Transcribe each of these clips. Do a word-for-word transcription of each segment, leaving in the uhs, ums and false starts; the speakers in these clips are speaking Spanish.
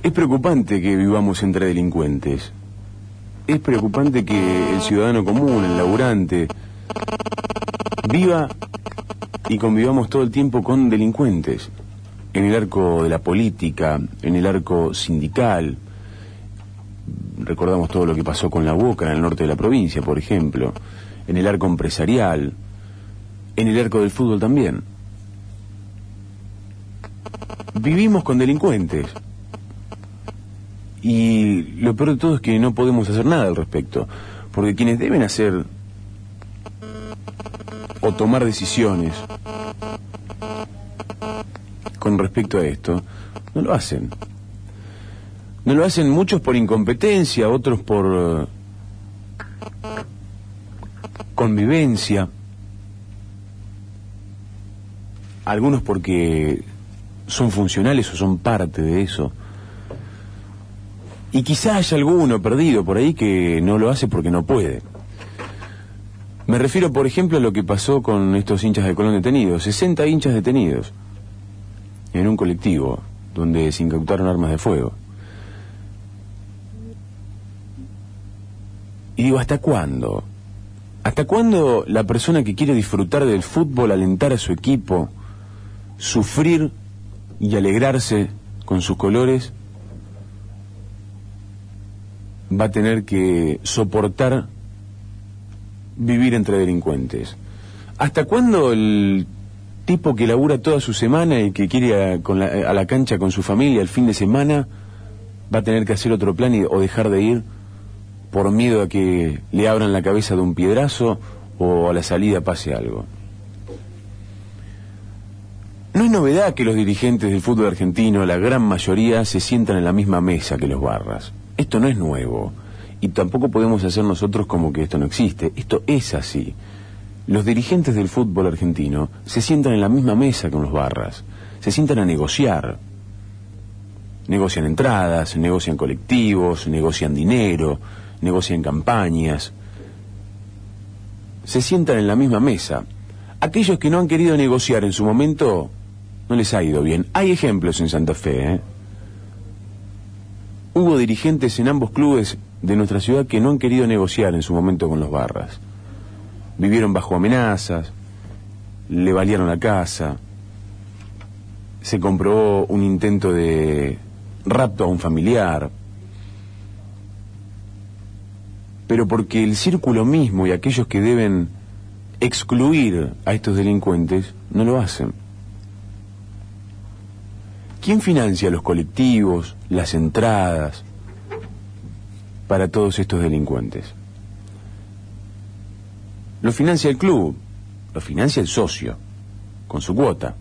Es preocupante que vivamos entre delincuentes. Es preocupante que el ciudadano común, el laburante, viva y convivamos todo el tiempo con delincuentes. En el arco de la política, en el arco sindical. Recordamos todo lo que pasó con la Boca en el norte de la provincia, por ejemplo. En el arco empresarial. En el arco del fútbol también. Vivimos con delincuentes. Y lo peor de todo es que no podemos hacer nada al respecto. Porque quienes deben hacer o tomar decisiones con respecto a esto, no lo hacen. No lo hacen muchos por incompetencia, otros por uh, convivencia, algunos porque son funcionales o son parte de eso. Y quizá haya alguno perdido por ahí que no lo hace porque no puede. Me refiero, por ejemplo, a lo que pasó con estos hinchas de Colón detenidos. sesenta hinchas detenidos en un colectivo donde se incautaron armas de fuego. Y digo, ¿hasta cuándo? ¿Hasta cuándo la persona que quiere disfrutar del fútbol, alentar a su equipo, sufrir y alegrarse con sus colores, va a tener que soportar vivir entre delincuentes? ¿Hasta cuándo el tipo que labura toda su semana y que quiere ir a, con la, a la cancha con su familia el fin de semana va a tener que hacer otro plan y, o dejar de ir por miedo a que le abran la cabeza de un piedrazo o a la salida pase algo? No es novedad que los dirigentes del fútbol argentino, la gran mayoría, se sientan en la misma mesa que los barras. Esto no es nuevo. Y tampoco podemos hacer nosotros como que esto no existe. Esto es así. Los dirigentes del fútbol argentino se sientan en la misma mesa con los barras. Se sientan a negociar. Negocian entradas, negocian colectivos, negocian dinero, negocian campañas. Se sientan en la misma mesa. Aquellos que no han querido negociar en su momento, no les ha ido bien. Hay ejemplos en Santa Fe, ¿eh? Hubo dirigentes en ambos clubes de nuestra ciudad que no han querido negociar en su momento con los barras. Vivieron bajo amenazas, le valieron la casa, se comprobó un intento de rapto a un familiar. Pero porque el círculo mismo y aquellos que deben excluir a estos delincuentes no lo hacen. ¿Quién financia los colectivos, las entradas para todos estos delincuentes? Lo financia el club, lo financia el socio, con su cuota.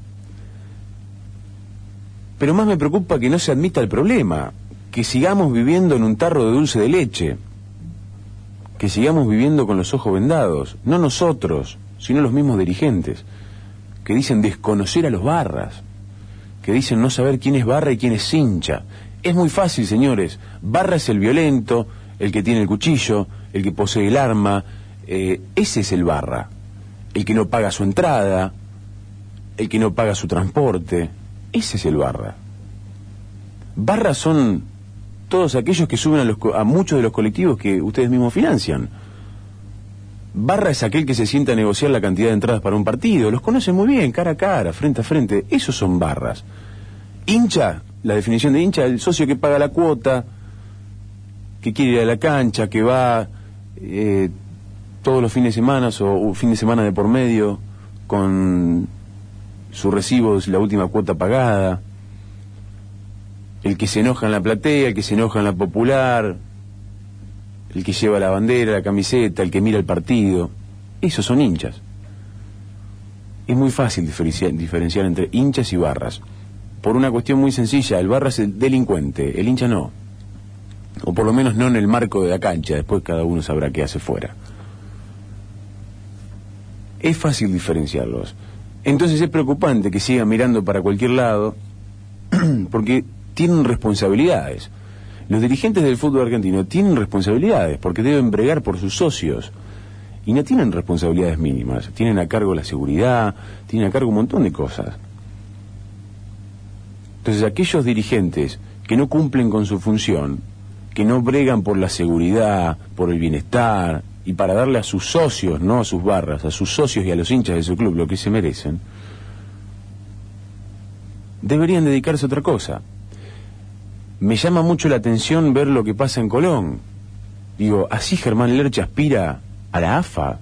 Pero más me preocupa que no se admita el problema, que sigamos viviendo en un tarro de dulce de leche, que sigamos viviendo con los ojos vendados, no nosotros, sino los mismos dirigentes, que dicen desconocer a los barras, que dicen no saber quién es barra y quién es hincha. Es muy fácil, señores. Barra es el violento, el que tiene el cuchillo, el que posee el arma. Eh, ese es el barra. El que no paga su entrada, el que no paga su transporte. Ese es el barra. Barra son todos aquellos que suben a, los, a muchos de los colectivos que ustedes mismos financian. Barra es aquel que se sienta a negociar la cantidad de entradas para un partido. Los conocen muy bien, cara a cara, frente a frente. Esos son barras. Hincha, la definición de hincha, el socio que paga la cuota, que quiere ir a la cancha, que va eh, todos los fines de semana o un fin de semana de por medio con su recibo, la última cuota pagada. El que se enoja en la platea, el que se enoja en la popular, el que lleva la bandera, la camiseta, el que mira el partido. Esos son hinchas. Es muy fácil diferenciar, diferenciar entre hinchas y barras. Por una cuestión muy sencilla, el barra es el delincuente, el hincha no. O por lo menos no en el marco de la cancha, después cada uno sabrá qué hace fuera. Es fácil diferenciarlos. Entonces es preocupante que sigan mirando para cualquier lado, porque tienen responsabilidades. Los dirigentes del fútbol argentino tienen responsabilidades porque deben bregar por sus socios y no tienen responsabilidades mínimas. Tienen a cargo la seguridad, tienen a cargo un montón de cosas. Entonces aquellos dirigentes que no cumplen con su función, que no bregan por la seguridad, por el bienestar, y para darle a sus socios, no a sus barras, a sus socios y a los hinchas de su club lo que se merecen, deberían dedicarse a otra cosa. Me llama mucho la atención ver lo que pasa en Colón. Digo, ¿así Germán Lerche aspira a la A F A?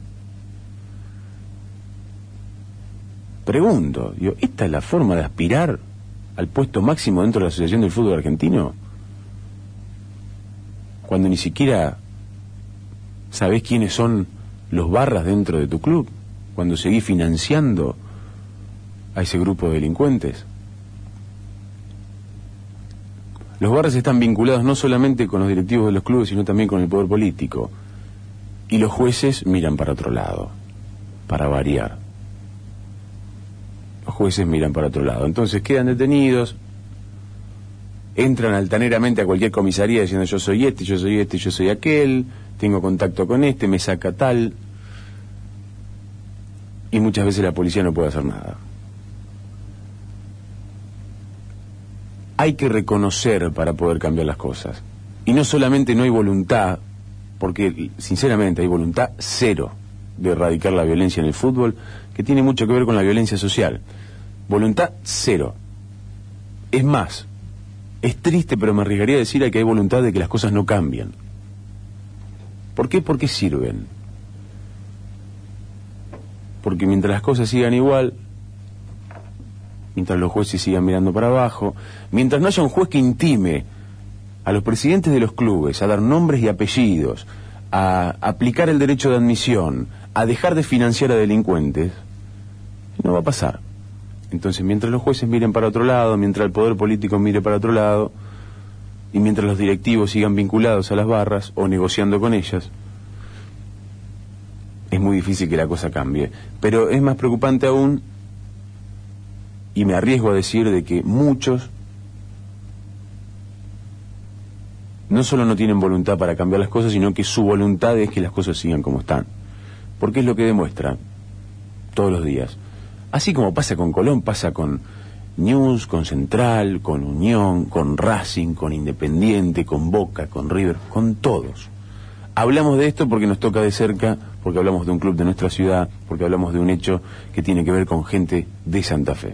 Pregunto, digo, ¿esta es la forma de aspirar al puesto máximo dentro de la Asociación del Fútbol Argentino? Cuando ni siquiera sabés quiénes son los barras dentro de tu club, cuando seguís financiando a ese grupo de delincuentes. Los barras están vinculados no solamente con los directivos de los clubes, sino también con el poder político. Y los jueces miran para otro lado, para variar. Los jueces miran para otro lado. Entonces quedan detenidos, entran altaneramente a cualquier comisaría diciendo yo soy este, yo soy este, yo soy aquel, tengo contacto con este, me saca tal. Y muchas veces la policía no puede hacer nada. Hay que reconocer para poder cambiar las cosas. Y no solamente no hay voluntad, porque sinceramente hay voluntad cero de erradicar la violencia en el fútbol, que tiene mucho que ver con la violencia social. Voluntad cero. Es más, es triste, pero me arriesgaría a decir que hay voluntad de que las cosas no cambien. ¿Por qué? Porque sirven. Porque mientras las cosas sigan igual, mientras los jueces sigan mirando para abajo, mientras no haya un juez que intime a los presidentes de los clubes a dar nombres y apellidos, a aplicar el derecho de admisión, a dejar de financiar a delincuentes, no va a pasar. Entonces, mientras los jueces miren para otro lado, mientras el poder político mire para otro lado, y mientras los directivos sigan vinculados a las barras o negociando con ellas, es muy difícil que la cosa cambie. Pero es más preocupante aún, y me arriesgo a decir de que muchos no solo no tienen voluntad para cambiar las cosas, sino que su voluntad es que las cosas sigan como están. Porque es lo que demuestran todos los días. Así como pasa con Colón, pasa con News, con Central, con Unión, con Racing, con Independiente, con Boca, con River, con todos. Hablamos de esto porque nos toca de cerca, porque hablamos de un club de nuestra ciudad, porque hablamos de un hecho que tiene que ver con gente de Santa Fe.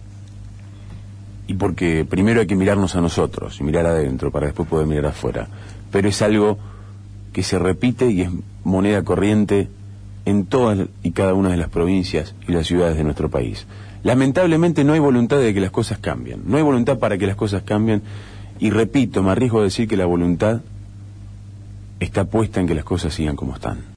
Y porque primero hay que mirarnos a nosotros y mirar adentro para después poder mirar afuera. Pero es algo que se repite y es moneda corriente en todas y cada una de las provincias y las ciudades de nuestro país. Lamentablemente no hay voluntad de que las cosas cambien. No hay voluntad para que las cosas cambien. Y repito, me arriesgo a decir que la voluntad está puesta en que las cosas sigan como están.